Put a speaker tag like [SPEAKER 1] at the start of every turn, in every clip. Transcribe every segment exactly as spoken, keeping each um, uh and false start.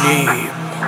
[SPEAKER 1] Хули.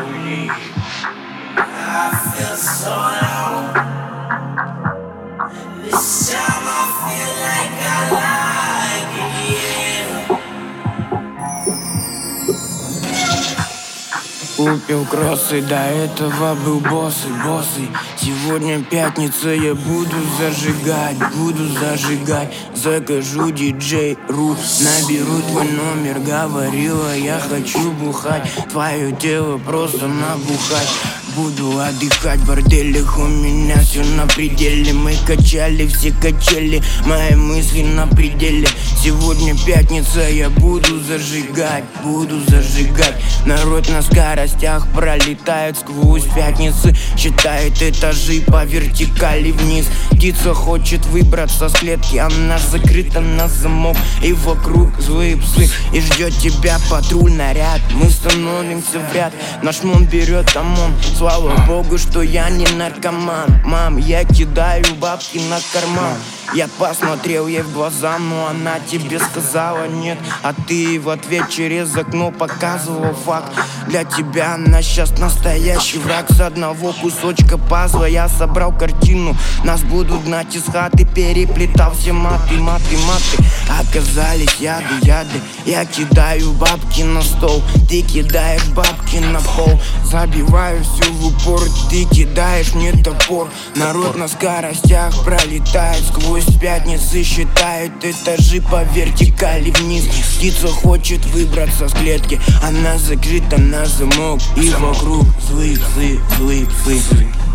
[SPEAKER 1] Купил кроссы, до этого был боссой, боссой. Сегодня пятница, я буду зажигать, буду зажигать. Закажу диджей.ру, наберу твой номер. Говорила, я хочу бухать, твое тело просто набухать. Буду отдыхать в борделях, у меня все на пределе. Мы качали все качели, мои мысли на пределе. Сегодня пятница, я буду зажигать, буду зажигать. Народ на скоростях пролетает сквозь пятницы, считает этажи по вертикали вниз. Птица хочет выбраться с клетки, она закрыта на замок. И вокруг злые псы, и ждет тебя патруль, наряд. Мы становимся в ряд, наш мон берет ОМОН. Слава богу, что я не наркоман. Мам, я кидаю бабки на карман. Я посмотрел ей в глаза, но она тебе сказала нет. А ты в ответ через окно показывал факт. Для тебя она сейчас настоящий враг. С одного кусочка пазла я собрал картину. Нас будут гнать из хаты, переплетал все маты, маты, маты. Оказались яды, яды. Я кидаю бабки на стол, ты кидаешь бабки на пол. Забиваю все в упор, ты кидаешь мне топор. Народ на скоростях пролетает сквозь пятницы, считает этажи по вертикали вниз. Птица хочет выбраться с клетки, она закрыта на замок. И вокруг злые псы, злые псы.